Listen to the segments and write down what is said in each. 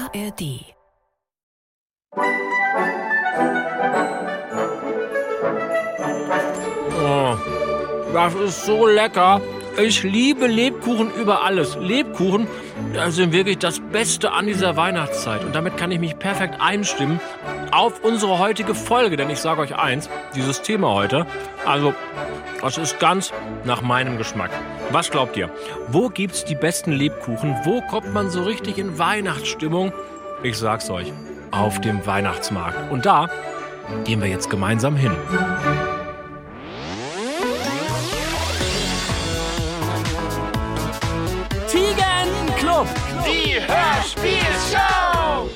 ARD. Oh, das ist so lecker. Ich liebe Lebkuchen über alles. Lebkuchen sind wirklich das Beste an dieser Weihnachtszeit. Und damit kann ich mich perfekt einstimmen auf unsere heutige Folge. Denn ich sage euch eins, dieses Thema heute, also das ist ganz nach meinem Geschmack. Was glaubt ihr? Wo gibt's die besten Lebkuchen? Wo kommt man so richtig in Weihnachtsstimmung? Ich sag's euch, auf dem Weihnachtsmarkt. Und da gehen wir jetzt gemeinsam hin. Tigerentenclub, die Hörspielshow!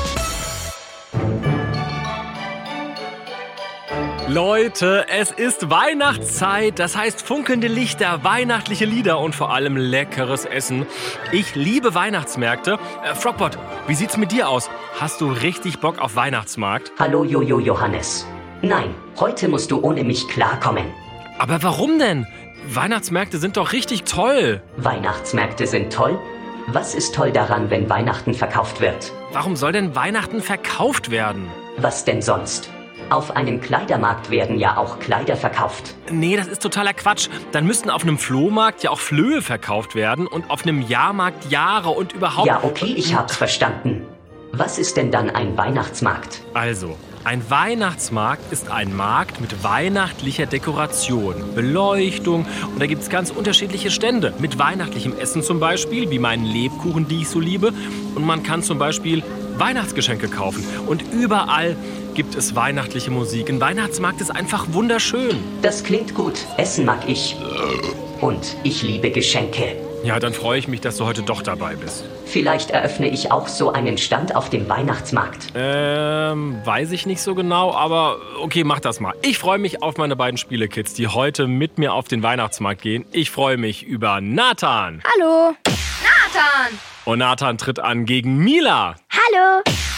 Leute, es ist Weihnachtszeit, das heißt funkelnde Lichter, weihnachtliche Lieder und vor allem leckeres Essen. Ich liebe Weihnachtsmärkte. Frogpot, wie sieht's mit dir aus? Hast du richtig Bock auf Weihnachtsmarkt? Hallo Jojo Johannes. Nein, heute musst du ohne mich klarkommen. Aber warum denn? Weihnachtsmärkte sind doch richtig toll. Weihnachtsmärkte sind toll? Was ist toll daran, wenn Weihnachten verkauft wird? Warum soll denn Weihnachten verkauft werden? Was denn sonst? Auf einem Kleidermarkt werden ja auch Kleider verkauft. Nee, das ist totaler Quatsch. Dann müssten auf einem Flohmarkt ja auch Flöhe verkauft werden und auf einem Jahrmarkt Jahre und überhaupt... Ja, okay, ich hab's verstanden. Was ist denn dann ein Weihnachtsmarkt? Also, ein Weihnachtsmarkt ist ein Markt mit weihnachtlicher Dekoration, Beleuchtung und da gibt's ganz unterschiedliche Stände. Mit weihnachtlichem Essen zum Beispiel, wie meinen Lebkuchen, die ich so liebe. Und man kann zum Beispiel Weihnachtsgeschenke kaufen. Und überall gibt es weihnachtliche Musik. Ein Weihnachtsmarkt ist einfach wunderschön. Das klingt gut. Essen mag ich. Und ich liebe Geschenke. Ja, dann freue ich mich, dass du heute doch dabei bist. Vielleicht eröffne ich auch so einen Stand auf dem Weihnachtsmarkt. Weiß ich nicht so genau, aber okay, mach das mal. Ich freue mich auf meine beiden Spielekids, die heute mit mir auf den Weihnachtsmarkt gehen. Ich freue mich über Nathan. Hallo. Nathan. Und Nathan tritt an gegen Mila. Hallo.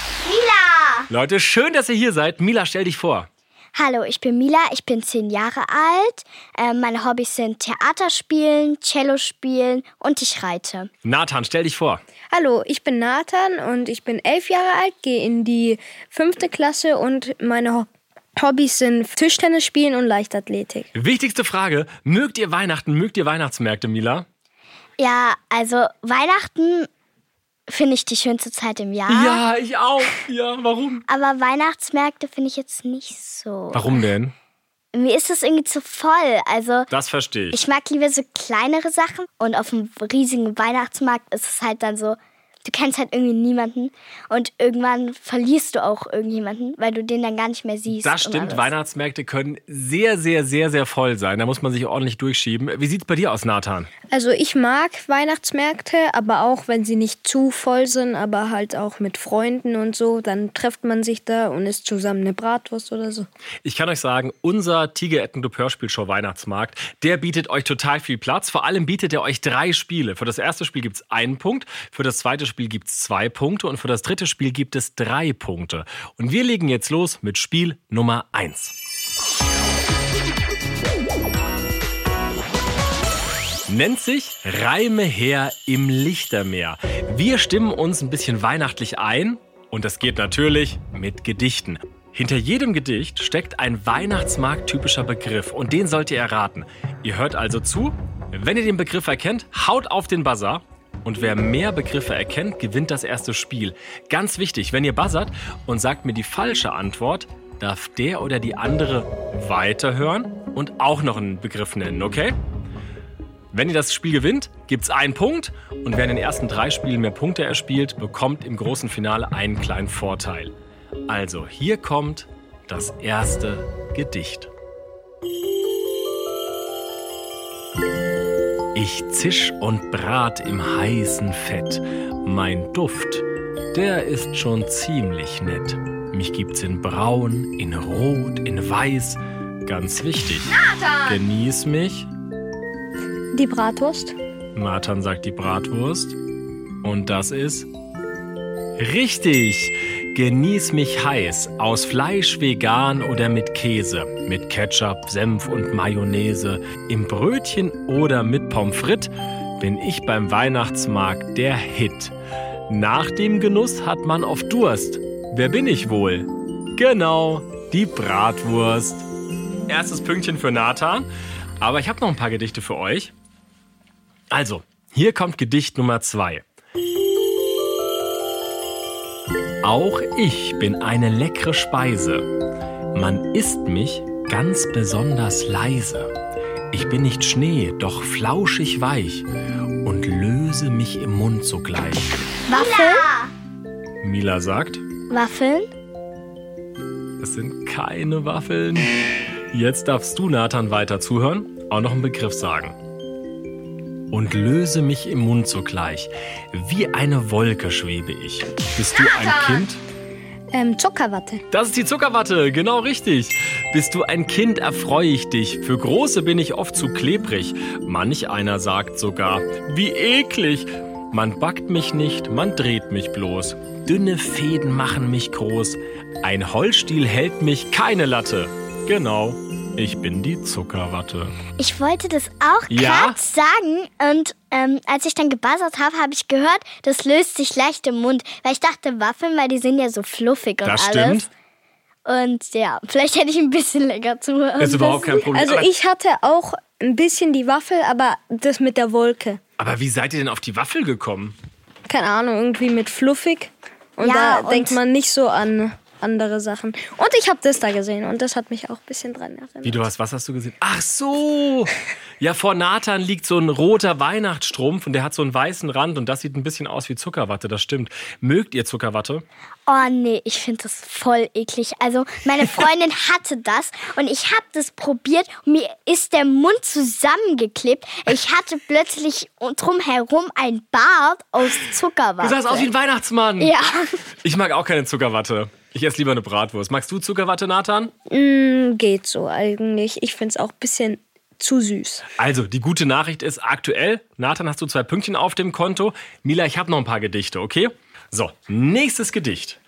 Mila. Leute, schön, dass ihr hier seid. Mila, stell dich vor. Hallo, ich bin Mila, ich bin 10 Jahre alt. Meine Hobbys sind Theater spielen, Cello spielen und ich reite. Nathan, stell dich vor. Hallo, ich bin Nathan und ich bin 11 Jahre alt, gehe in die 5. Klasse und meine Hobbys sind Tischtennis spielen und Leichtathletik. Wichtigste Frage, mögt ihr Weihnachten, mögt ihr Weihnachtsmärkte, Mila? Ja, also Weihnachten finde ich die schönste Zeit im Jahr. Ja, ich auch. Ja, warum? Aber Weihnachtsmärkte finde ich jetzt nicht so. Warum denn? Mir ist das irgendwie zu voll. Also das verstehe ich. Ich mag lieber so kleinere Sachen. Und auf einem riesigen Weihnachtsmarkt ist es halt dann so, du kennst halt irgendwie niemanden. Und irgendwann verlierst du auch irgendjemanden, weil du den dann gar nicht mehr siehst. Das stimmt, Weihnachtsmärkte können sehr, sehr, sehr, sehr voll sein. Da muss man sich ordentlich durchschieben. Wie sieht's bei dir aus, Nathan? Also ich mag Weihnachtsmärkte, aber auch, wenn sie nicht zu voll sind, aber halt auch mit Freunden und so. Dann trifft man sich da und isst zusammen eine Bratwurst oder so. Ich kann euch sagen, unser Tigerentenclub Hörspielshow Weihnachtsmarkt, der bietet euch total viel Platz. Vor allem bietet er euch 3 Spiele. Für das erste Spiel gibt's 1 Punkt, für das zweite Spiel gibt es 2 Punkte und für das dritte Spiel gibt es 3 Punkte. Und wir legen jetzt los mit Spiel Nummer 1. Nennt sich Reime her im Lichtermeer. Wir stimmen uns ein bisschen weihnachtlich ein und das geht natürlich mit Gedichten. Hinter jedem Gedicht steckt ein weihnachtsmarkttypischer Begriff und den sollt ihr erraten. Ihr hört also zu. Wenn ihr den Begriff erkennt, haut auf den Buzzer. Und wer mehr Begriffe erkennt, gewinnt das erste Spiel. Ganz wichtig, wenn ihr buzzert und sagt mir die falsche Antwort, darf der oder die andere weiterhören und auch noch einen Begriff nennen, okay? Wenn ihr das Spiel gewinnt, gibt's 1 Punkt und wer in den ersten 3 Spielen mehr Punkte erspielt, bekommt im großen Finale einen kleinen Vorteil. Also, hier kommt das erste Gedicht. Ich zisch und brat im heißen Fett. Mein Duft, der ist schon ziemlich nett. Mich gibt's in braun, in rot, in weiß. Ganz wichtig. Nathan! Genieß mich. Die Bratwurst. Nathan sagt die Bratwurst. Und das ist richtig. Genieß mich heiß, aus Fleisch, vegan oder mit Käse, mit Ketchup, Senf und Mayonnaise, im Brötchen oder mit Pommes frites, bin ich beim Weihnachtsmarkt der Hit. Nach dem Genuss hat man oft Durst. Wer bin ich wohl? Genau, die Bratwurst. Erstes Pünktchen für Nathan. Aber ich habe noch ein paar Gedichte für euch. Also, hier kommt Gedicht Nummer 2. Auch ich bin eine leckere Speise. Man isst mich ganz besonders leise. Ich bin nicht Schnee, doch flauschig weich und löse mich im Mund sogleich. Waffeln? Mila sagt, Waffeln? es sind keine Waffeln. Jetzt darfst du, Nathan, weiter zuhören, auch noch einen Begriff sagen. Und löse mich im Mund sogleich. Wie eine Wolke schwebe ich. Bist du ein Kind? Zuckerwatte. Das ist die Zuckerwatte, genau richtig. Bist du ein Kind, erfreue ich dich. Für Große bin ich oft zu klebrig. Manch einer sagt sogar, wie eklig. Man backt mich nicht, man dreht mich bloß. Dünne Fäden machen mich groß. Ein Holzstiel hält mich keine Latte. Genau, ich bin die Zuckerwatte. Ich wollte das auch gerade sagen und als ich dann gebuzzert habe, habe ich gehört, das löst sich leicht im Mund. Weil ich dachte Waffeln, weil die sind ja so fluffig und Das alles. stimmt. Und ja, vielleicht hätte ich ein bisschen länger zuhören. Ist überhaupt kein Problem. Also ich hatte auch ein bisschen die Waffel, aber das mit der Wolke. Aber wie seid ihr denn auf die Waffel gekommen? Keine Ahnung, irgendwie mit fluffig. Und Ja, da denkt und- man nicht so an andere Sachen. Und ich habe das da gesehen und das hat mich auch ein bisschen dran erinnert. Wie, was hast du gesehen? Ach so! Ja, vor Nathan liegt so ein roter Weihnachtsstrumpf und der hat so einen weißen Rand und das sieht ein bisschen aus wie Zuckerwatte, das stimmt. Mögt ihr Zuckerwatte? Oh nee, ich finde das voll eklig. Also meine Freundin hatte das und ich habe das probiert und mir ist der Mund zusammengeklebt. Ich hatte plötzlich drumherum ein Bart aus Zuckerwatte. Du sahst aus wie ein Weihnachtsmann. Ja. Ich mag auch keine Zuckerwatte. Ich esse lieber eine Bratwurst. Magst du Zuckerwatte, Nathan? Geht so eigentlich. Ich finde es auch ein bisschen zu süß. Also, die gute Nachricht ist aktuell, Nathan, hast du 2 Pünktchen auf dem Konto. Mila, ich habe noch ein paar Gedichte, okay? So, nächstes Gedicht.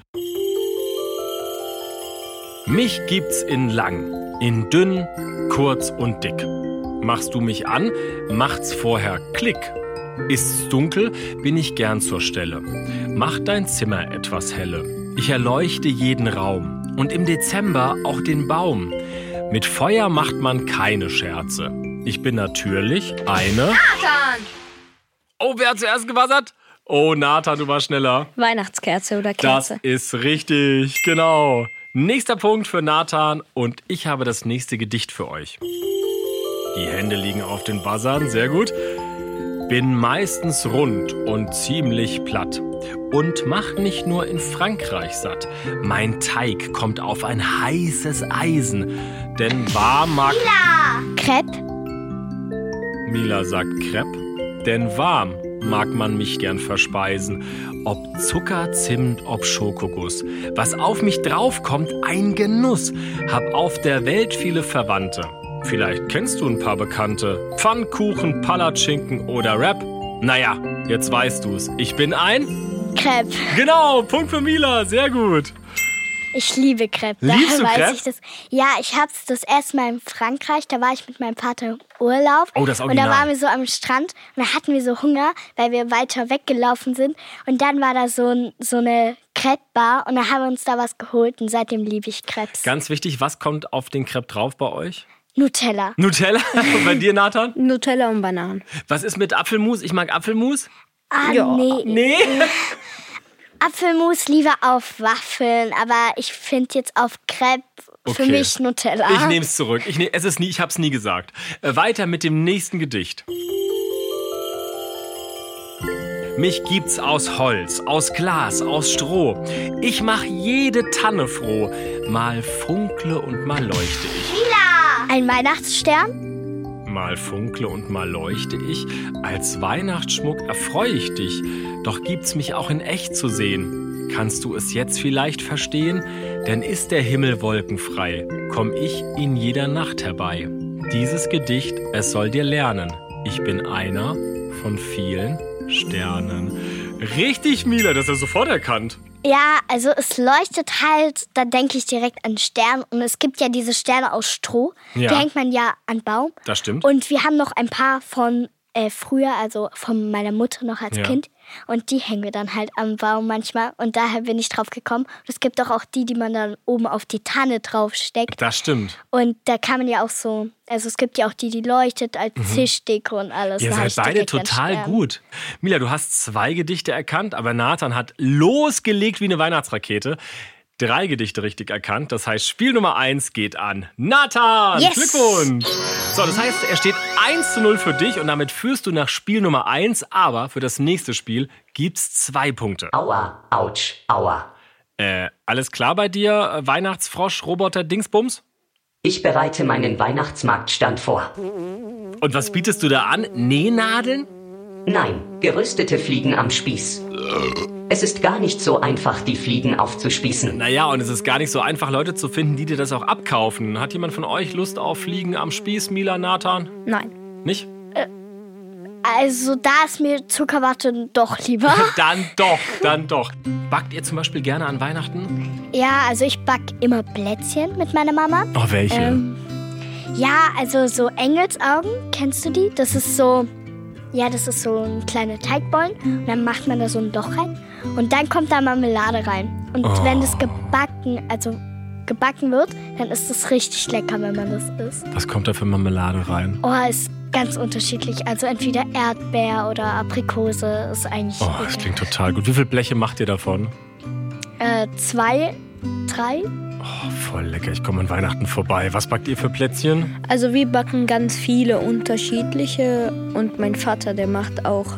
Mich gibt's in lang, in dünn, kurz und dick. Machst du mich an, macht's vorher Klick. Ist's dunkel, bin ich gern zur Stelle. Mach dein Zimmer etwas helle. Ich erleuchte jeden Raum und im Dezember auch den Baum. Mit Feuer macht man keine Scherze. Ich bin natürlich eine... Nathan! Oh, wer hat zuerst gewassert? Oh, Nathan, du warst schneller. Weihnachtskerze oder Das Kerze. ist richtig, genau. Nächster Punkt für Nathan und ich habe das nächste Gedicht für euch. Die Hände liegen auf den Buzzern, sehr gut. Bin meistens rund und ziemlich platt und mach nicht nur in Frankreich satt. Mein Teig kommt auf ein heißes Eisen, denn warm mag... Crepe? Mila sagt Crepe, denn warm mag man mich gern verspeisen. Ob Zucker, Zimt, ob Schokoguss. Was auf mich draufkommt, ein Genuss. Hab auf der Welt viele Verwandte. Vielleicht kennst du ein paar Bekannte. Pfannkuchen, Palatschinken oder Rap. Naja, jetzt weißt du's. Ich bin ein... Crepe. Genau, Punkt für Mila, sehr gut. Ich liebe Crepe. Liebst du Daher Crepe? weiß ich das. Ja, ich hab's das erste Mal in Frankreich. Da war ich mit meinem Vater im Urlaub. Oh, das Und Original. da waren wir so am Strand und da hatten wir so Hunger, weil wir weiter weggelaufen sind. Und dann war da so eine Crepe-Bar und dann haben wir uns da was geholt und seitdem liebe ich Crepes. Ganz wichtig, was kommt auf den Crepe drauf bei euch? Nutella. Nutella? Und bei dir, Nathan? Nutella und Bananen. Was ist mit Apfelmus? Ich mag Apfelmus. Ah, Ja. nee. Nee? Apfelmus lieber auf Waffeln, aber ich finde jetzt auf Crepe für Okay. mich Nutella. Ich nehme es zurück. Ich habe es nie gesagt. Weiter mit dem nächsten Gedicht. Mich gibt's aus Holz, aus Glas, aus Stroh. Ich mach jede Tanne froh. Mal funkle und mal leuchte ich. Ein Weihnachtsstern? Mal funkle und mal leuchte ich. Als Weihnachtsschmuck erfreue ich dich. Doch gibt's mich auch in echt zu sehen. Kannst du es jetzt vielleicht verstehen? Denn ist der Himmel wolkenfrei, komm ich in jeder Nacht herbei. Dieses Gedicht, es soll dir lernen. Ich bin einer von vielen Sternen. Richtig, Mila, das hast du sofort erkannt. Ja, also es leuchtet halt, da denke ich direkt an Stern. Und es gibt ja diese Sterne aus Stroh. Ja. Die hängt man ja an Baum. Das stimmt. Und wir haben noch ein paar von früher, also von meiner Mutter noch als Kind. Und die hängen wir dann halt am Baum manchmal. Und daher bin ich drauf gekommen. Und es gibt auch die man dann oben auf die Tanne draufsteckt. Das stimmt. Und da kann man ja auch so, also es gibt ja auch die leuchtet als Tischdeko und alles. Ihr seid beide total gut. Mila, du hast 2 Gedichte erkannt, aber Nathan hat losgelegt wie eine Weihnachtsrakete. 3 Gedichte richtig erkannt. Das heißt, Spiel Nummer 1 geht an Nathan. Yes. Glückwunsch. So, das heißt, er steht 1:0 für dich und damit führst du nach Spiel Nummer 1. Aber für das nächste Spiel gibt's 2 Punkte. Aua, Autsch, Aua. Alles klar bei dir, Weihnachtsfrosch, Roboter, Dingsbums? Ich bereite meinen Weihnachtsmarktstand vor. Und was bietest du da an? Nähnadeln? Nein, geröstete Fliegen am Spieß. Es ist gar nicht so einfach, die Fliegen aufzuspießen. Naja, und es ist gar nicht so einfach, Leute zu finden, die dir das auch abkaufen. Hat jemand von euch Lust auf Fliegen am Spieß, Mila, Nathan? Nein. Nicht? Also da ist mir Zuckerwatte doch lieber. Dann doch. Backt ihr zum Beispiel gerne an Weihnachten? Ja, also ich back immer Plätzchen mit meiner Mama. Oh, welche? Ja, also so Engelsaugen, kennst du die? Das ist so ein kleiner Teigbollen und dann macht man da so ein Loch rein und dann kommt da Marmelade rein. Und wenn das gebacken wird, dann ist das richtig lecker, wenn man das isst. Was kommt da für Marmelade rein? Oh, ist ganz unterschiedlich. Also entweder Erdbeer oder Aprikose ist eigentlich Oh, das klingt total gut. Wie viele Bleche macht ihr davon? 2, 3. Oh, voll lecker. Ich komme an Weihnachten vorbei. Was backt ihr für Plätzchen? Also wir backen ganz viele unterschiedliche und mein Vater, der macht auch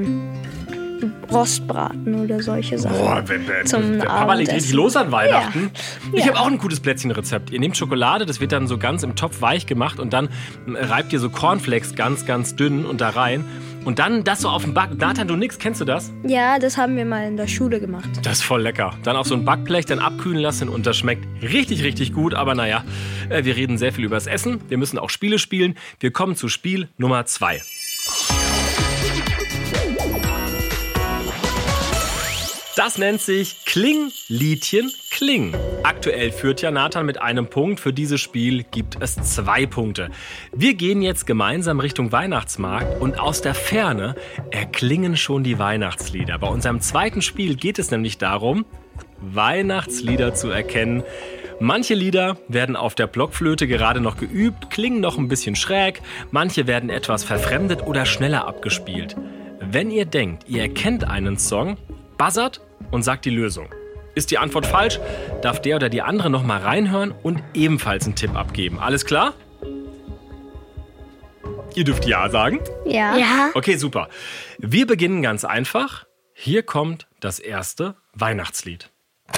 Rostbraten oder solche Sachen. Boah, zum der Papa legt richtig Abendessen. los an Weihnachten. Ja. Ich habe auch ein gutes Plätzchenrezept. Ihr nehmt Schokolade, das wird dann so ganz im Topf weich gemacht und dann reibt ihr so Cornflakes ganz, ganz dünn und da rein. Und dann das so auf den Back... Nathan, du nix, kennst du das? Ja, das haben wir mal in der Schule gemacht. Das ist voll lecker. Dann auf so ein Backblech, dann abkühlen lassen und das schmeckt richtig, richtig gut. Aber naja, wir reden sehr viel über das Essen. Wir müssen auch Spiele spielen. Wir kommen zu Spiel Nummer 2. Das nennt sich Kling, Liedchen, Kling. Aktuell führt ja Nathan mit einem Punkt. Für dieses Spiel gibt es 2 Punkte. Wir gehen jetzt gemeinsam Richtung Weihnachtsmarkt und aus der Ferne erklingen schon die Weihnachtslieder. Bei unserem zweiten Spiel geht es nämlich darum, Weihnachtslieder zu erkennen. Manche Lieder werden auf der Blockflöte gerade noch geübt, klingen noch ein bisschen schräg. Manche werden etwas verfremdet oder schneller abgespielt. Wenn ihr denkt, ihr erkennt einen Song, buzzert und sagt die Lösung. Ist die Antwort falsch, darf der oder die andere noch mal reinhören und ebenfalls einen Tipp abgeben. Alles klar? Ihr dürft Ja sagen. Ja. Okay, super. Wir beginnen ganz einfach. Hier kommt das erste Weihnachtslied.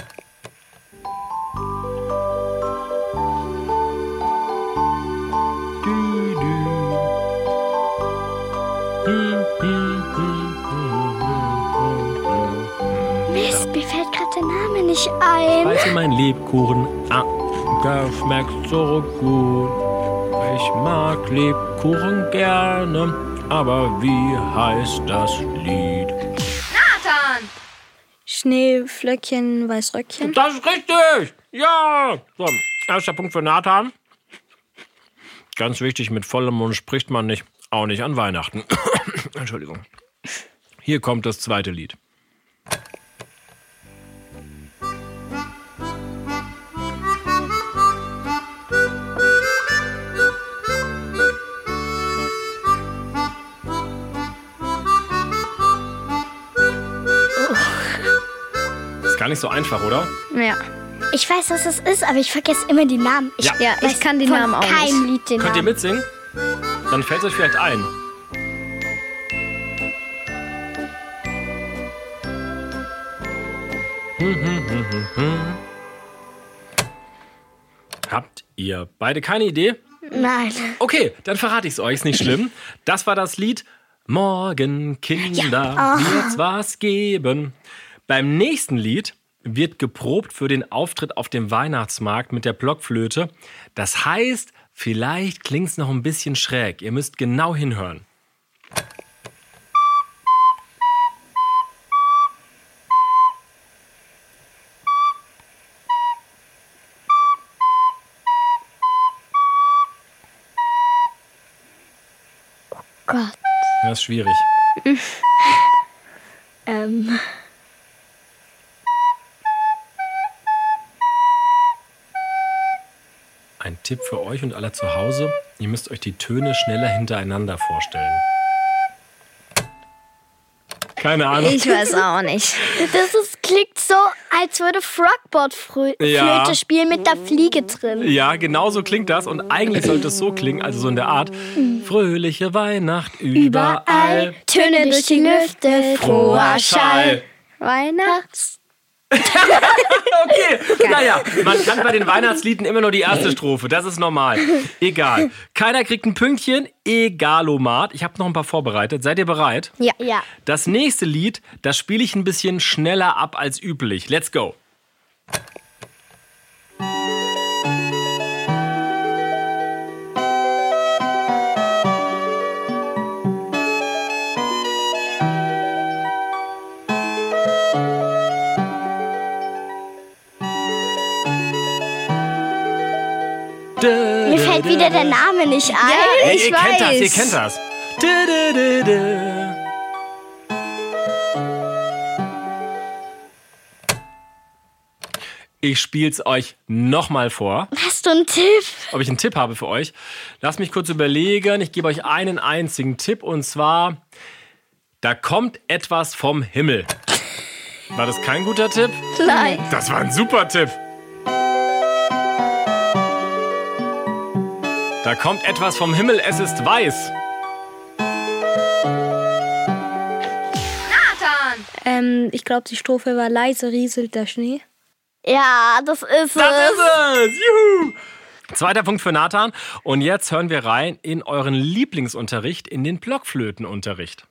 Mist, mir fällt gerade der Name nicht ein. Weißt du, mein Lebkuchen, der schmeckt so gut. Ich mag Lebkuchen gerne, aber wie heißt das Lied? Nathan! Schneeflöckchen, Weißröckchen. Das ist richtig! Ja! So, erster Punkt für Nathan. Ganz wichtig, mit vollem Mund spricht man nicht, auch nicht an Weihnachten. Entschuldigung. Hier kommt das zweite Lied. Ist gar nicht so einfach, oder? Ja. Ich weiß, was es ist, aber ich vergesse immer die Namen. Ja. Ja, ich kann die Namen auch Kein nicht. Lied den Könnt ihr Namen. mitsingen? Dann fällt es euch vielleicht ein. Habt ihr beide keine Idee? Nein. Okay, dann verrate ich es euch, ist nicht schlimm. Das war das Lied Morgen, Kinder, wird's was geben. Beim nächsten Lied wird geprobt für den Auftritt auf dem Weihnachtsmarkt mit der Blockflöte. Das heißt, vielleicht klingt's noch ein bisschen schräg. Ihr müsst genau hinhören. Gott. Das ist schwierig. Ein Tipp für euch und alle zu Hause. Ihr müsst euch die Töne schneller hintereinander vorstellen. Keine Ahnung. Ich weiß auch nicht. Klingt so, als würde Frogboard Flöte spielen mit der Fliege drin. Ja, genau so klingt das. Und eigentlich sollte es so klingen, also so in der Art. Fröhliche Weihnacht überall. Töne durch die Lüfte, froher Schall. Weihnachts. Okay, naja, man kann bei den Weihnachtsliedern immer nur die erste Strophe, das ist normal. Egal. Keiner kriegt ein Pünktchen, egalomat. Ich habe noch ein paar vorbereitet. Seid ihr bereit? Ja. Das nächste Lied, das spiele ich ein bisschen schneller ab als üblich. Let's go. Mir fällt wieder der Name nicht ein. Hey, Ich ihr kennt das, weiß. ihr kennt das. Ich spiel's euch nochmal vor. Hast du einen Tipp? Ob ich einen Tipp habe für euch. Lasst mich kurz überlegen. Ich gebe euch einen einzigen Tipp und zwar: Da kommt etwas vom Himmel. War das kein guter Tipp? Nein. Das war ein super Tipp. Da kommt etwas vom Himmel, es ist weiß. Ich glaube, die Strophe war leise rieselt der Schnee. Ja, das ist es. Das ist es! Juhu! Zweiter Punkt für Nathan. Und jetzt hören wir rein in euren Lieblingsunterricht, in den Blockflötenunterricht.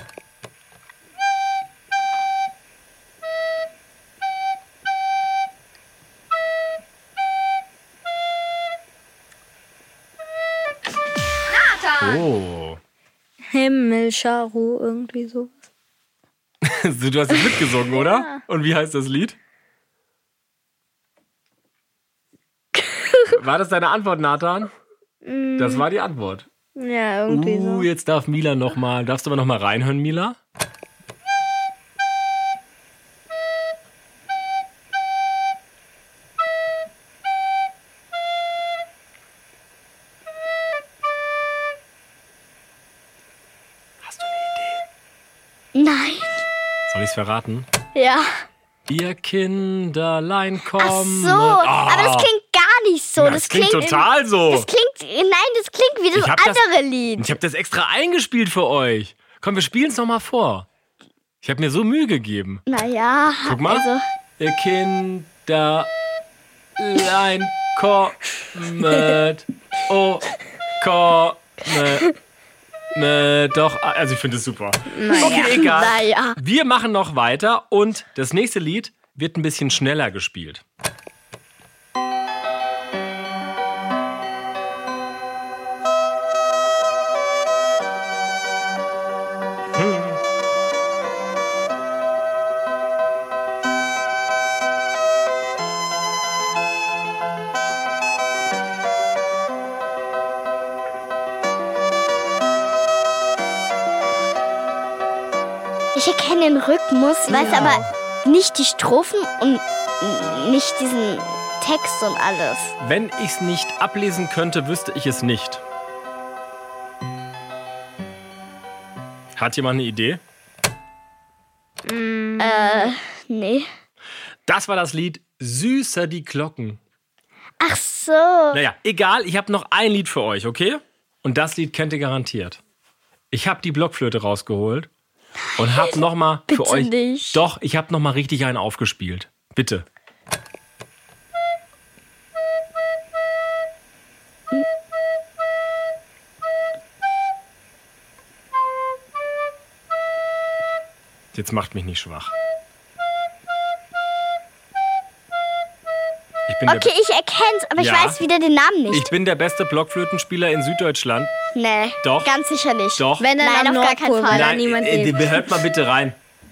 Oh. Himmel, Charu, irgendwie sowas. Du hast jetzt mitgesungen, oder? Und wie heißt das Lied? War das deine Antwort, Nathan? Das war die Antwort. Ja, irgendwie so. Jetzt darf Mila nochmal. Darfst du aber nochmal reinhören, Mila? Hast du eine Idee? Nein. Soll ich es verraten? Ja. Ihr Kinderlein kommt. Ach so, aber das klingt gar nicht so. Das klingt total so. Das klingt wie das andere Lied. Ich habe das extra eingespielt für euch. Komm, wir spielen es nochmal vor. Ich habe mir so Mühe gegeben. Naja, Guck mal. also, Ihr Kinderlein kommet. Oh, kommet. Doch, also ich finde es super. Okay, egal. naja. Wir machen noch weiter und das nächste Lied wird ein bisschen schneller gespielt. Ich erkenne den Rhythmus, weiß aber nicht die Strophen und nicht diesen Text und alles. Wenn ich es nicht ablesen könnte, wüsste ich es nicht. Hat jemand eine Idee? Nee. Das war das Lied Süßer die Glocken. Ach so. Naja, egal, ich habe noch ein Lied für euch, okay? Und das Lied kennt ihr garantiert. Ich habe die Blockflöte rausgeholt und habe nochmal für Bitte euch... nicht. Doch, ich habe nochmal richtig einen aufgespielt. Bitte. Jetzt macht mich nicht schwach. Okay, ich erkenne es, aber ich Ja. weiß wieder den Namen nicht. Ich bin der beste Blockflötenspieler in Süddeutschland. Nee, Doch. ganz sicher nicht. Doch. Wenn er Nein, am auf gar keinen Nordpol war, Fall. da Nein, niemand lebt. hört mal bitte rein.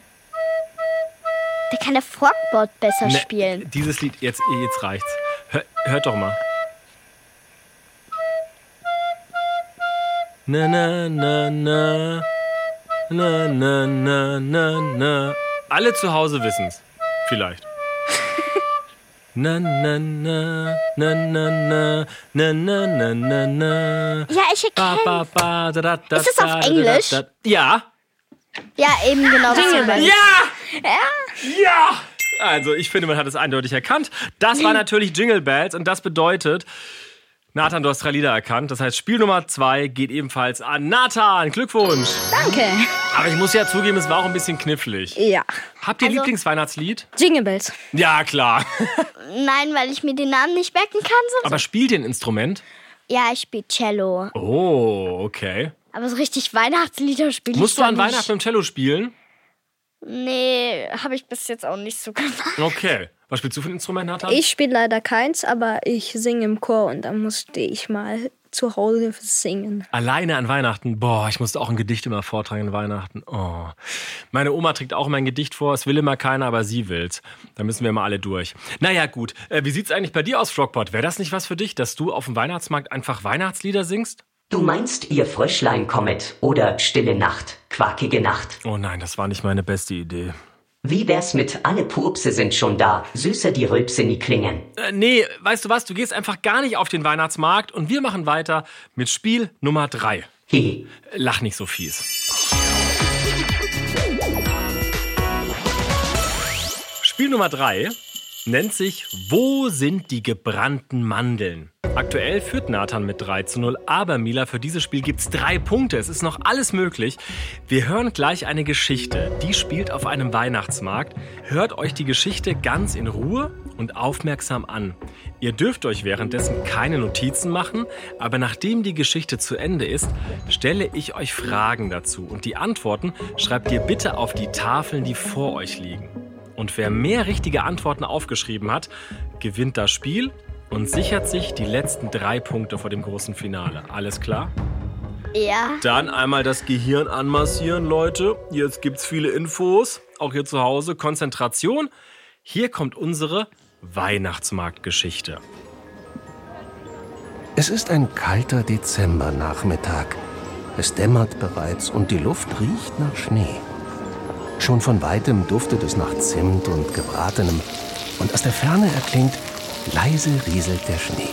Der kann der Frogboard besser Ne, spielen. Dieses Lied, jetzt reicht's. Hört doch mal. Na na na na Na, na, na, na, na. Alle zu Hause wissen's. Vielleicht. Na, na, na, na, na, na, na, na, na, na, na. Ja, ich erkenne. Ist das auf Englisch? Ja. Ja, eben genau. Jingle Bells. Ja! Also, ich finde, man hat es eindeutig erkannt. Das war natürlich Jingle Bells und das bedeutet, Nathan, du hast 3 Lieder erkannt. Das heißt, Spiel Nummer 2 geht ebenfalls an Nathan. Glückwunsch. Danke. Aber ich muss ja zugeben, es war auch ein bisschen knifflig. Ja. Habt ihr Lieblingsweihnachtslied? Jingle Bells. Ja, klar. Nein, weil ich mir den Namen nicht merken kann. So. Aber spielt ihr ein Instrument? Ja, ich spiele Cello. Oh, okay. Aber so richtig Weihnachtslieder spiele ich Musst du an nicht. Weihnachten mit dem Cello spielen? Nee, habe ich bis jetzt auch nicht so gemacht. Okay. Was spielst du für ein Instrument, Nathan? Ich spiele leider keins, aber ich singe im Chor und da musste ich mal zu Hause singen. Alleine an Weihnachten? Boah, ich musste auch ein Gedicht immer vortragen an Weihnachten. Oh. Meine Oma trägt auch immer ein Gedicht vor. Es will immer keiner, aber sie will's. Da müssen wir mal alle durch. Naja, gut. Wie sieht's eigentlich bei dir aus, Frogpot? Wäre das nicht was für dich, dass du auf dem Weihnachtsmarkt einfach Weihnachtslieder singst? Du meinst, ihr Fröschlein kommet oder Stille Nacht, quakige Nacht. Oh nein, das war nicht meine beste Idee. Wie wär's mit Alle Pupse sind schon da, süßer die Rülpse nie klingen? Nee, weißt du was? Du gehst einfach gar nicht auf den Weihnachtsmarkt und wir machen weiter mit Spiel Nummer 3. Hihi. Lach nicht so fies. Spiel Nummer 3 nennt sich Wo sind die gebrannten Mandeln? Aktuell führt Nathan mit 3:0, aber Mila, für dieses Spiel gibt's 3 Punkte. Es ist noch alles möglich. Wir hören gleich eine Geschichte, die spielt auf einem Weihnachtsmarkt. Hört euch die Geschichte ganz in Ruhe und aufmerksam an. Ihr dürft euch währenddessen keine Notizen machen, aber nachdem die Geschichte zu Ende ist, stelle ich euch Fragen dazu. Und die Antworten schreibt ihr bitte auf die Tafeln, die vor euch liegen. Und wer mehr richtige Antworten aufgeschrieben hat, gewinnt das Spiel und sichert sich die letzten 3 Punkte vor dem großen Finale. Alles klar? Ja. Dann einmal das Gehirn anmassieren, Leute. Jetzt gibt's viele Infos, auch hier zu Hause. Konzentration. Hier kommt unsere Weihnachtsmarktgeschichte. Es ist ein kalter Dezembernachmittag. Es dämmert bereits und die Luft riecht nach Schnee. Schon von weitem duftet es nach Zimt und Gebratenem und aus der Ferne erklingt, leise rieselt der Schnee.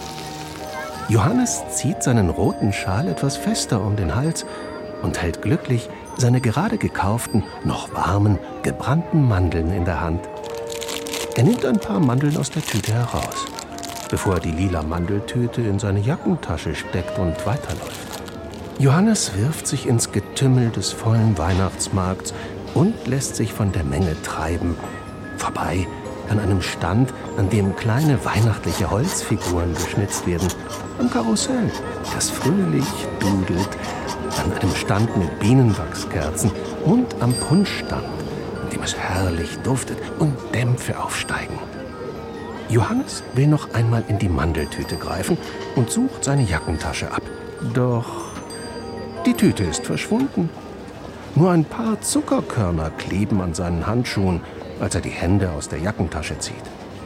Johannes zieht seinen roten Schal etwas fester um den Hals und hält glücklich seine gerade gekauften, noch warmen, gebrannten Mandeln in der Hand. Er nimmt ein paar Mandeln aus der Tüte heraus, bevor er die lila Mandeltüte in seine Jackentasche steckt und weiterläuft. Johannes wirft sich ins Getümmel des vollen Weihnachtsmarkts und lässt sich von der Menge treiben, vorbei an einem Stand, an dem kleine weihnachtliche Holzfiguren geschnitzt werden, am Karussell, das fröhlich dudelt, an einem Stand mit Bienenwachskerzen und am Punschstand, an dem es herrlich duftet und Dämpfe aufsteigen. Johannes will noch einmal in die Mandeltüte greifen und sucht seine Jackentasche ab. Doch die Tüte ist verschwunden. Nur ein paar Zuckerkörner kleben an seinen Handschuhen, als er die Hände aus der Jackentasche zieht.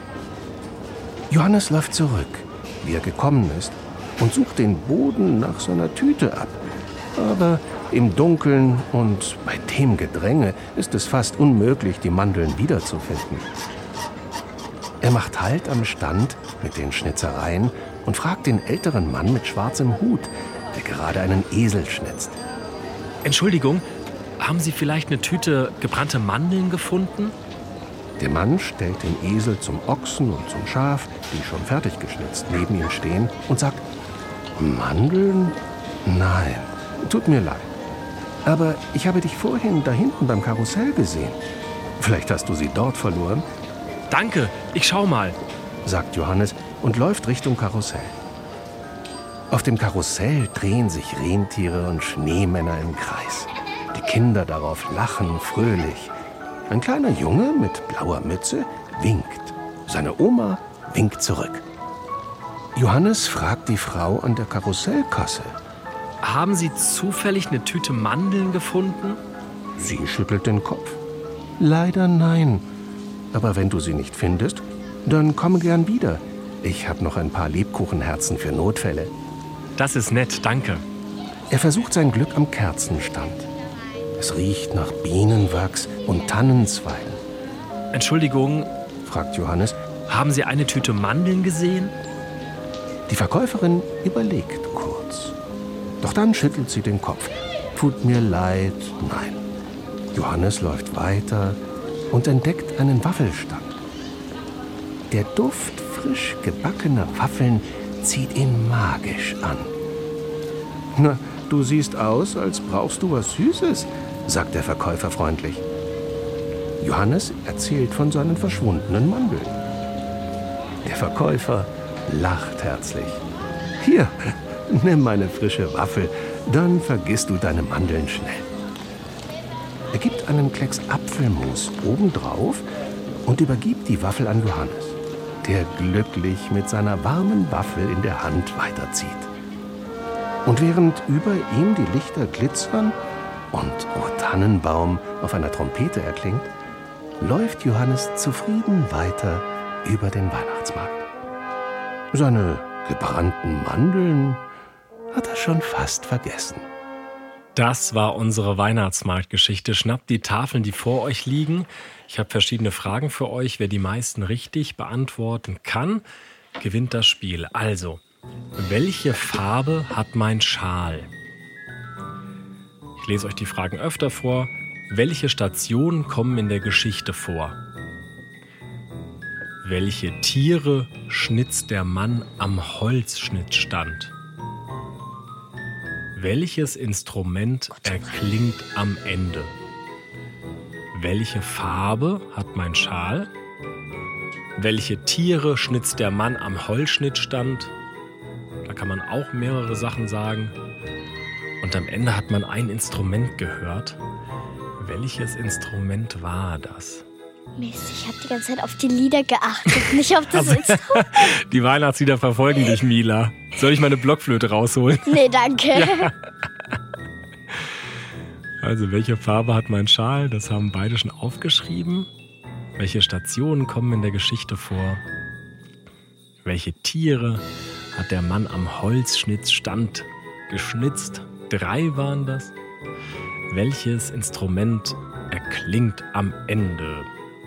Johannes läuft zurück, wie er gekommen ist, und sucht den Boden nach seiner Tüte ab. Aber im Dunkeln und bei dem Gedränge ist es fast unmöglich, die Mandeln wiederzufinden. Er macht Halt am Stand mit den Schnitzereien und fragt den älteren Mann mit schwarzem Hut, der gerade einen Esel schnitzt. Entschuldigung, haben Sie vielleicht eine Tüte gebrannte Mandeln gefunden? Der Mann stellt den Esel zum Ochsen und zum Schaf, die schon fertig geschnitzt neben ihm stehen, und sagt: Mandeln? Nein, tut mir leid. Aber ich habe dich vorhin da hinten beim Karussell gesehen. Vielleicht hast du sie dort verloren? Danke, ich schau mal, sagt Johannes und läuft Richtung Karussell. Auf dem Karussell drehen sich Rentiere und Schneemänner im Kreis. Die Kinder darauf lachen fröhlich. Ein kleiner Junge mit blauer Mütze winkt. Seine Oma winkt zurück. Johannes fragt die Frau an der Karussellkasse. Haben Sie zufällig eine Tüte Mandeln gefunden? Sie schüttelt den Kopf. Leider nein. Aber wenn du sie nicht findest, dann komme gern wieder. Ich habe noch ein paar Lebkuchenherzen für Notfälle. Das ist nett, danke. Er versucht sein Glück am Kerzenstand. Es riecht nach Bienenwachs und Tannenzweigen. Entschuldigung, Fragt Johannes. haben Sie eine Tüte Mandeln gesehen? Die Verkäuferin überlegt kurz. Doch dann schüttelt sie den Kopf. Tut mir leid, nein. Johannes läuft weiter und entdeckt einen Waffelstand. Der Duft frisch gebackener Waffeln zieht ihn magisch an. Na, du siehst aus, als brauchst du was Süßes, sagt der Verkäufer freundlich. Johannes erzählt von seinen verschwundenen Mandeln. Der Verkäufer lacht herzlich. Hier, nimm meine frische Waffel, dann vergisst du deine Mandeln schnell. Er gibt einen Klecks Apfelmus obendrauf und übergibt die Waffel an Johannes, der glücklich mit seiner warmen Waffel in der Hand weiterzieht. Und während über ihm die Lichter glitzern und O Tannenbaum auf einer Trompete erklingt, läuft Johannes zufrieden weiter über den Weihnachtsmarkt. Seine gebrannten Mandeln hat er schon fast vergessen. Das war unsere Weihnachtsmarktgeschichte. Schnappt die Tafeln, die vor euch liegen. Ich habe verschiedene Fragen für euch. Wer die meisten richtig beantworten kann, gewinnt das Spiel. Also, welche Farbe hat mein Schal? Ich lese euch die Fragen öfter vor. Welche Stationen kommen in der Geschichte vor? Welche Tiere schnitzt der Mann am Holzschnittstand? Welches Instrument erklingt am Ende? Welche Farbe hat mein Schal? Welche Tiere schnitzt der Mann am Holzschnittstand? Da kann man auch mehrere Sachen sagen. Und am Ende hat man ein Instrument gehört. Welches Instrument war das? Mist, ich habe die ganze Zeit auf die Lieder geachtet, nicht auf das Instrument. Die Weihnachtslieder verfolgen dich, Mila. Soll ich meine Blockflöte rausholen? Nee, danke. Ja. Also, welche Farbe hat mein Schal? Das haben beide schon aufgeschrieben. Welche Stationen kommen in der Geschichte vor? Welche Tiere hat der Mann am Holzschnitzstand geschnitzt? 3 waren das. Welches Instrument erklingt am Ende?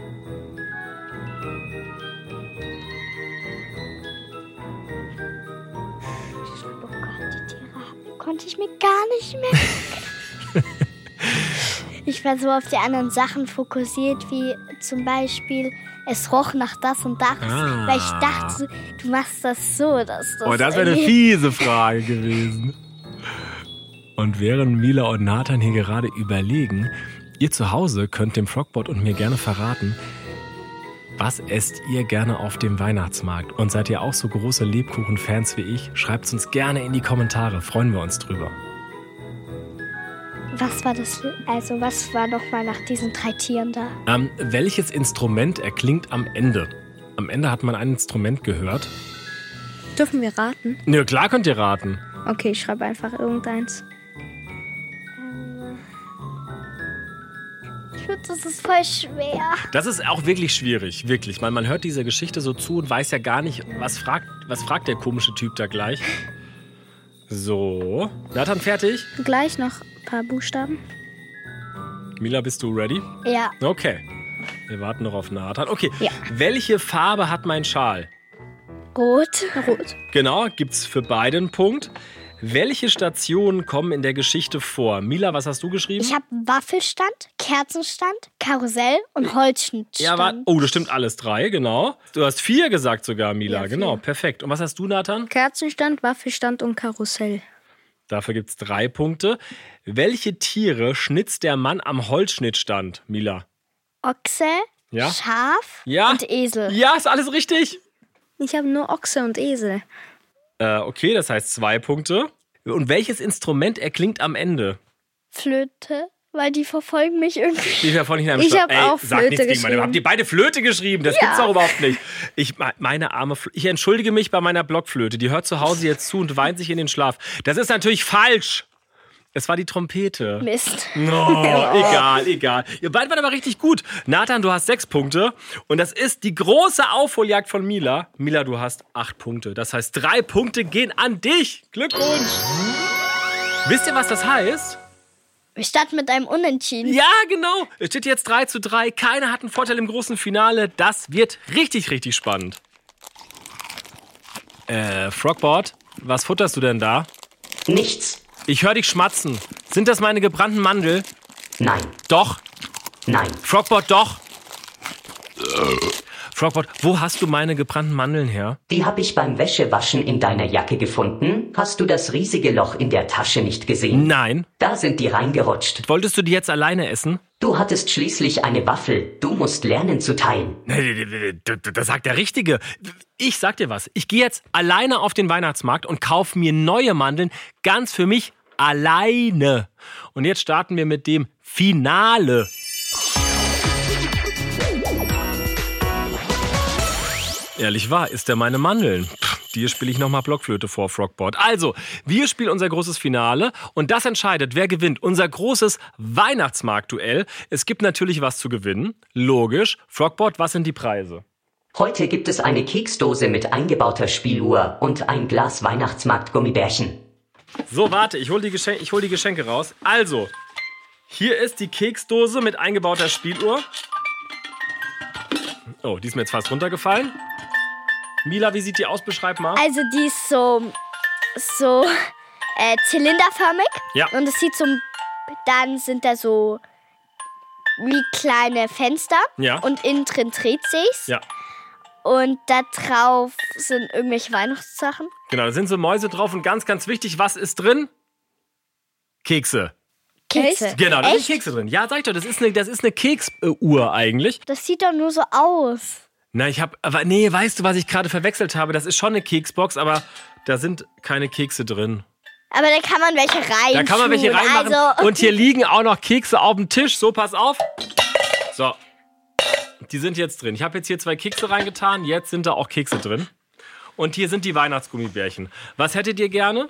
Oh Gott, die Tiere konnte ich mir gar nicht mehr. Ich war so auf die anderen Sachen fokussiert, wie zum Beispiel, es roch nach das und das. Weil ich dachte, du machst das so, dass das. Oh, das wäre eine fiese Frage gewesen. Und während Mila und Nathan hier gerade überlegen, ihr zu Hause könnt dem Frogbot und mir gerne verraten, was esst ihr gerne auf dem Weihnachtsmarkt? Und seid ihr auch so große Lebkuchen-Fans wie ich? Schreibt es uns gerne in die Kommentare, freuen wir uns drüber. Was war das? Also, was war nochmal nach diesen 3 Tieren da? Welches Instrument erklingt am Ende? Am Ende hat man ein Instrument gehört. Dürfen wir raten? Ja, klar könnt ihr raten. Okay, ich schreibe einfach irgendeins. Ich finde, das ist voll schwer. Das ist auch wirklich schwierig, wirklich. Man hört dieser Geschichte so zu und weiß ja gar nicht, was fragt der komische Typ da gleich. So, Nathan, fertig? Gleich noch ein paar Buchstaben. Mila, bist du ready? Ja. Okay, wir warten noch auf Nathan. Okay, Ja. Welche Farbe hat mein Schal? Rot. Rot. Genau, gibt's für beide einen Punkt. Welche Stationen kommen in der Geschichte vor? Mila, was hast du geschrieben? Ich habe Waffelstand, Kerzenstand, Karussell und Holzschnittstand. Ja, oh, das stimmt alles 3, genau. Du hast 4 gesagt sogar, Mila. Ja, 4. Genau, perfekt. Und was hast du, Nathan? Kerzenstand, Waffelstand und Karussell. Dafür gibt's 3 Punkte. Welche Tiere schnitzt der Mann am Holzschnittstand, Mila? Ochse, Ja? Schaf Ja? und Esel. Ja, ist alles richtig. Ich habe nur Ochse und Esel. Okay, das heißt 2 Punkte. Und welches Instrument erklingt am Ende? Flöte, weil die verfolgen mich irgendwie. Ich habe vorhin hinterm Ich Schlag- hab Ey, auch sag Flöte nichts gegen meine. geschrieben. Habt ihr beide Flöte geschrieben? Das gibt's doch überhaupt nicht. Meine arme Ich entschuldige mich bei meiner Blockflöte. Die hört zu Hause jetzt zu und weint sich in den Schlaf. Das ist natürlich falsch. Es war die Trompete. Mist. Oh, egal. Ihr beide wart aber richtig gut. Nathan, du hast 6 Punkte. Und das ist die große Aufholjagd von Mila. Mila, du hast 8 Punkte. Das heißt, 3 Punkte gehen an dich. Glückwunsch. Wisst ihr, was das heißt? Wir starten mit einem Unentschieden. Ja, genau. Es steht jetzt 3:3. Keiner hat einen Vorteil im großen Finale. Das wird richtig, richtig spannend. Frogboard, was futterst du denn da? Nichts. Ich höre dich schmatzen. Sind das meine gebrannten Mandeln? Nein. Doch. Nein. Frogboard, doch. Frogboard, wo hast du meine gebrannten Mandeln her? Die habe ich beim Wäschewaschen in deiner Jacke gefunden. Hast du das riesige Loch in der Tasche nicht gesehen? Nein. Da sind die reingerutscht. Wolltest du die jetzt alleine essen? Du hattest schließlich eine Waffel. Du musst lernen zu teilen. Das sagt der Richtige. Ich sag dir was. Ich gehe jetzt alleine auf den Weihnachtsmarkt und kaufe mir neue Mandeln. Ganz für mich alleine. Und jetzt starten wir mit dem Finale. Ehrlich wahr, isst er meine Mandeln? Dir spiele ich nochmal Blockflöte vor, Frogboard. Also, wir spielen unser großes Finale und das entscheidet, wer gewinnt. Unser großes Weihnachtsmarktduell. Es gibt natürlich was zu gewinnen. Logisch. Frogboard, was sind die Preise? Heute gibt es eine Keksdose mit eingebauter Spieluhr und ein Glas Weihnachtsmarkt-Gummibärchen. So, warte, ich hol die Geschenke raus. Also, hier ist die Keksdose mit eingebauter Spieluhr. Oh, die ist mir jetzt fast runtergefallen. Mila, wie sieht die aus? Beschreib mal. Also die ist so zylinderförmig. Ja. Und es sieht so, dann sind da so wie kleine Fenster. Ja. Und innen drin dreht sich's. Ja. Und da drauf sind irgendwelche Weihnachtssachen. Genau, da sind so Mäuse drauf und ganz, ganz wichtig, was ist drin? Kekse. Kekse. Genau, da Echt? sind Kekse drin. Ja, sag ich doch, das ist eine Keksuhr eigentlich. Das sieht doch nur so aus. Na, weißt du, was ich gerade verwechselt habe? Das ist schon eine Keksbox, aber da sind keine Kekse drin. Aber da kann man welche rein. Da kann man welche reinmachen. Also, Und hier liegen auch noch Kekse auf dem Tisch. So, pass auf. So. Die sind jetzt drin. Ich habe jetzt hier 2 Kekse reingetan. Jetzt sind da auch Kekse drin. Und hier sind die Weihnachtsgummibärchen. Was hättet ihr gerne?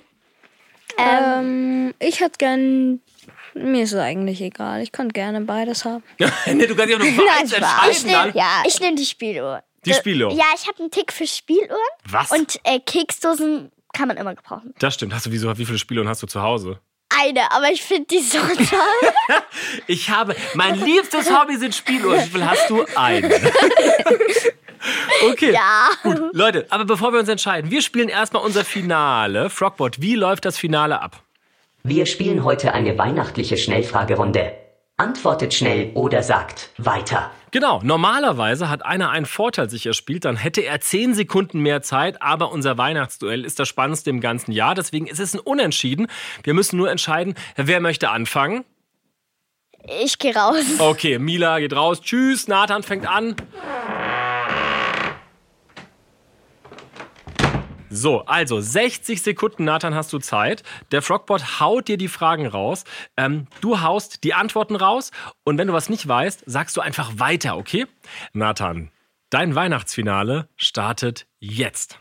Ich hätte gern... Mir ist es eigentlich egal. Ich könnte gerne beides haben. Nee, du kannst ja nur für eins entscheiden. Dann. Ich nehme die Spieluhr. Die Spieluhr? Ja, ich habe einen Tick für Spieluhren. Was? Und Keksdosen kann man immer gebrauchen. Das stimmt. Wie viele Spieluhren hast du zu Hause? Eine, aber ich finde die so toll. Mein liebstes Hobby sind Spieluhren. Wie viel hast du? Eine. Okay, Ja. Gut. Leute, aber bevor wir uns entscheiden, wir spielen erstmal unser Finale. Frogboard, wie läuft das Finale ab? Wir spielen heute eine weihnachtliche Schnellfragerunde. Antwortet schnell oder sagt weiter. Genau, normalerweise hat einer einen Vorteil sich erspielt, dann hätte er 10 Sekunden mehr Zeit, aber unser Weihnachtsduell ist das spannendste im ganzen Jahr, deswegen ist es ein Unentschieden. Wir müssen nur entscheiden, wer möchte anfangen. Ich gehe raus. Okay, Mila geht raus, tschüss, Nathan fängt an. So, also 60 Sekunden, Nathan, hast du Zeit. Der Frogboard haut dir die Fragen raus. Du haust die Antworten raus. Und wenn du was nicht weißt, sagst du einfach weiter, okay? Nathan, dein Weihnachtsfinale startet jetzt.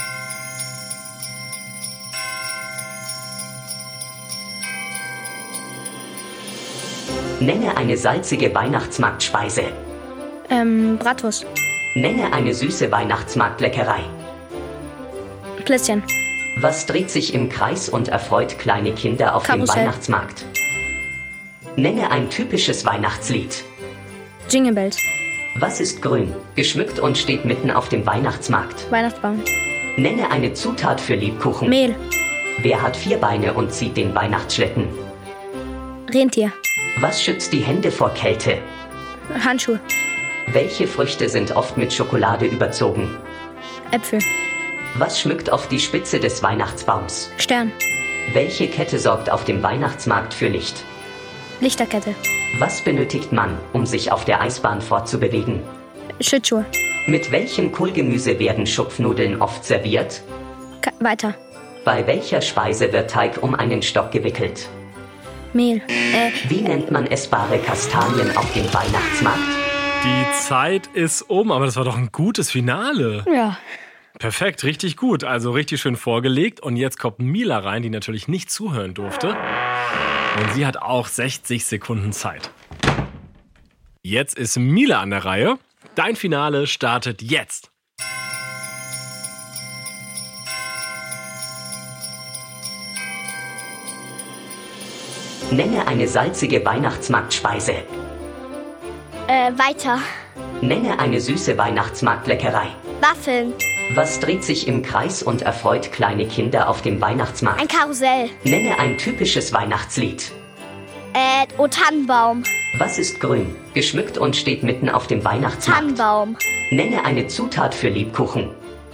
Nenne eine salzige Weihnachtsmarktspeise. Bratwurst. Nenne eine süße Weihnachtsmarktleckerei. Plätzchen. Was dreht sich im Kreis und erfreut kleine Kinder auf dem Karussell. Weihnachtsmarkt? Nenne ein typisches Weihnachtslied. Jingle Bells. Was ist grün, geschmückt und steht mitten auf dem Weihnachtsmarkt? Weihnachtsbaum. Nenne eine Zutat für Lebkuchen. Mehl. Wer hat 4 Beine und zieht den Weihnachtsschlitten? Rentier. Was schützt die Hände vor Kälte? Handschuhe. Welche Früchte sind oft mit Schokolade überzogen? Äpfel. Was schmückt oft die Spitze des Weihnachtsbaums? Stern. Welche Kette sorgt auf dem Weihnachtsmarkt für Licht? Lichterkette. Was benötigt man, um sich auf der Eisbahn fortzubewegen? Schlittschuhe. Mit welchem Kohlgemüse werden Schupfnudeln oft serviert? Weiter. Bei welcher Speise wird Teig um einen Stock gewickelt? Mehl. Wie nennt man essbare Kastanien auf dem Weihnachtsmarkt? Die Zeit ist um, aber das war doch ein gutes Finale. Ja. Perfekt, richtig gut. Also richtig schön vorgelegt. Und jetzt kommt Mila rein, die natürlich nicht zuhören durfte. Und sie hat auch 60 Sekunden Zeit. Jetzt ist Mila an der Reihe. Dein Finale startet jetzt. Nenne eine salzige Weihnachtsmarktspeise. Weiter. Nenne eine süße Weihnachtsmarktleckerei. Waffeln. Was dreht sich im Kreis und erfreut kleine Kinder auf dem Weihnachtsmarkt? Ein Karussell. Nenne ein typisches Weihnachtslied. O Tannenbaum. Was ist grün, geschmückt und steht mitten auf dem Weihnachtsmarkt? Tannenbaum. Nenne eine Zutat für Lebkuchen.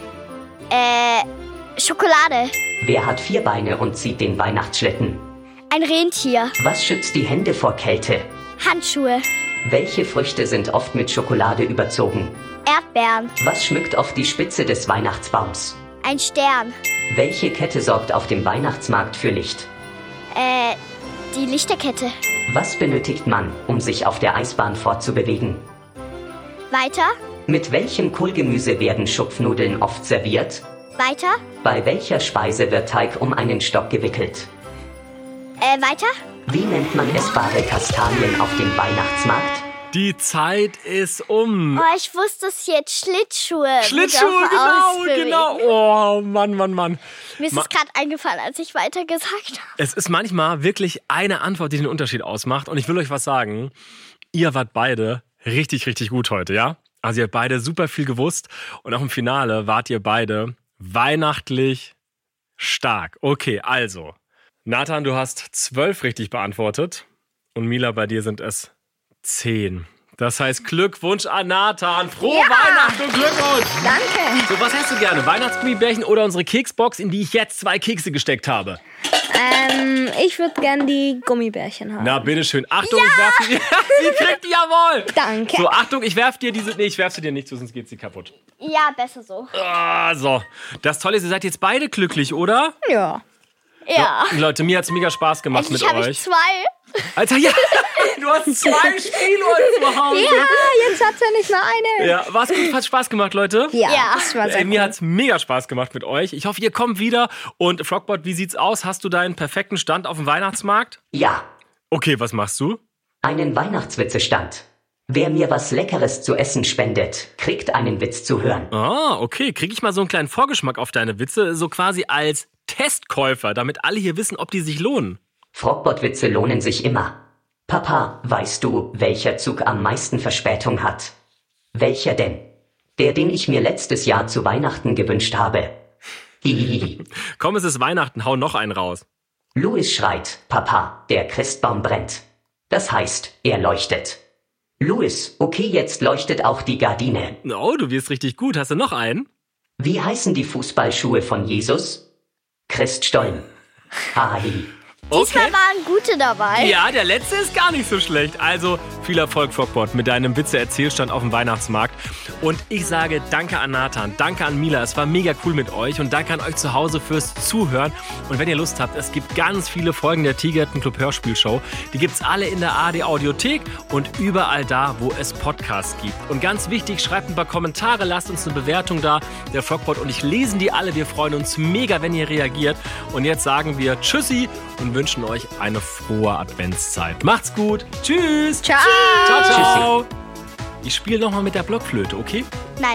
Schokolade. Wer hat 4 Beine und zieht den Weihnachtsschlitten? Ein Rentier. Was schützt die Hände vor Kälte? Handschuhe. Welche Früchte sind oft mit Schokolade überzogen? Erdbeeren. Was schmückt oft die Spitze des Weihnachtsbaums? Ein Stern. Welche Kette sorgt auf dem Weihnachtsmarkt für Licht? Die Lichterkette. Was benötigt man, um sich auf der Eisbahn fortzubewegen? Weiter. Mit welchem Kohlgemüse werden Schupfnudeln oft serviert? Weiter. Bei welcher Speise wird Teig um einen Stock gewickelt? Weiter. Wie nennt man essbare Kastanien auf dem Weihnachtsmarkt? Die Zeit ist um. Oh, ich wusste es jetzt. Schlittschuhe. Schlittschuhe, genau. Oh, Mann. Mir ist es gerade eingefallen, als ich weiter gesagt habe. Es ist manchmal wirklich eine Antwort, die den Unterschied ausmacht. Und ich will euch was sagen. Ihr wart beide richtig, richtig gut heute, ja? Also ihr habt beide super viel gewusst. Und auch im Finale wart ihr beide weihnachtlich stark. Okay, also. Nathan, du hast 12 richtig beantwortet. Und Mila, bei dir sind es 10. Das heißt, Glückwunsch an Nathan. Frohe Weihnachten und Glückwunsch. Danke. So, was hättest du gerne? Weihnachtsgummibärchen oder unsere Keksbox, in die ich jetzt 2 Kekse gesteckt habe? Ich würde gern die Gummibärchen haben. Na, bitteschön. Achtung, ich werf dir. Sie kriegt die, jawohl. Danke. So, Achtung, ich werf dir diese. Nee, ich werf sie dir nicht zu, sonst geht sie kaputt. Ja, besser so. Ah, so. Das Tolle ist, ihr seid jetzt beide glücklich, oder? Ja. Ja. So, Leute, mir hat's mega Spaß gemacht Endlich mit habe euch. ich 2. Alter, ja, du hast 2 Spiele zu Hause. Ja, jetzt hat's ja nicht nur eine. Ja, war's gut? Hat Spaß gemacht, Leute? Ja. Das war sehr Mir hat's mega Spaß gemacht mit euch. Ich hoffe, ihr kommt wieder. Und Frogbot, wie sieht's aus? Hast du deinen perfekten Stand auf dem Weihnachtsmarkt? Ja, Okay, was machst du? einen Weihnachtswitzestand. Wer mir was Leckeres zu essen spendet, kriegt einen Witz zu hören. Ah, okay. Krieg ich mal so einen kleinen Vorgeschmack auf deine Witze, so quasi als Testkäufer, damit alle hier wissen, ob die sich lohnen. Frogbot-Witze lohnen sich immer. Papa, weißt du, welcher Zug am meisten Verspätung hat? Welcher denn? Der, den ich mir letztes Jahr zu Weihnachten gewünscht habe. Hihihi. Komm, es ist Weihnachten, hau noch einen raus. Louis schreit, Papa, der Christbaum brennt. Das heißt, er leuchtet. Louis, okay, jetzt leuchtet auch die Gardine. Oh, du wirst richtig gut. Hast du noch einen? Wie heißen die Fußballschuhe von Jesus? Christstollen. Hi. Diesmal waren gute dabei. Ja, der letzte ist gar nicht so schlecht. Also viel Erfolg, Frogbot, mit deinem Witze-Erzählstand auf dem Weihnachtsmarkt. Und ich sage danke an Nathan, danke an Mila. Es war mega cool mit euch und danke an euch zu Hause fürs Zuhören. Und wenn ihr Lust habt, es gibt ganz viele Folgen der Tigerten-Club Hörspielshow. Die gibt's alle in der ARD Audiothek und überall da, wo es Podcasts gibt. Und ganz wichtig, schreibt ein paar Kommentare, lasst uns eine Bewertung da. Der Frogbot und ich lesen die alle. Wir freuen uns mega, wenn ihr reagiert. Und jetzt sagen wir Tschüssi und wünschen euch eine frohe Adventszeit. Macht's gut. Tschüss. Ciao. Ciao, ciao. Ich spiele nochmal mit der Blockflöte, okay? Nein.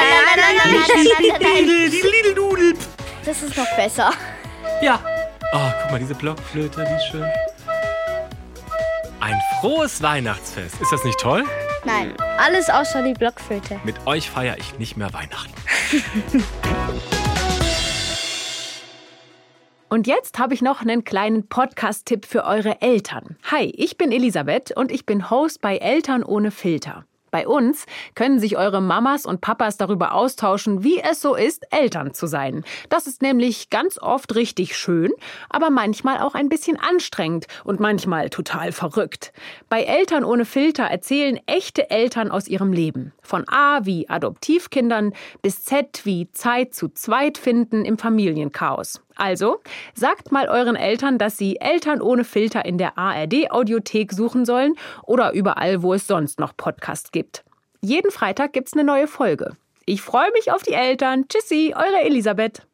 Das ist noch besser. Ja. Oh, guck mal, diese Blockflöte, die ist schön. Ein frohes Weihnachtsfest. Ist das nicht toll? Nein. Alles außer die Blockflöte. Mit euch feiere ich nicht mehr Weihnachten. Und jetzt habe ich noch einen kleinen Podcast-Tipp für eure Eltern. Hi, ich bin Elisabeth und ich bin Host bei Eltern ohne Filter. Bei uns können sich eure Mamas und Papas darüber austauschen, wie es so ist, Eltern zu sein. Das ist nämlich ganz oft richtig schön, aber manchmal auch ein bisschen anstrengend und manchmal total verrückt. Bei Eltern ohne Filter erzählen echte Eltern aus ihrem Leben. Von A wie Adoptivkindern bis Z wie Zeit zu zweit finden im Familienchaos. Also, sagt mal euren Eltern, dass sie Eltern ohne Filter in der ARD-Audiothek suchen sollen oder überall, wo es sonst noch Podcasts gibt. Jeden Freitag gibt's eine neue Folge. Ich freue mich auf die Eltern. Tschüssi, eure Elisabeth.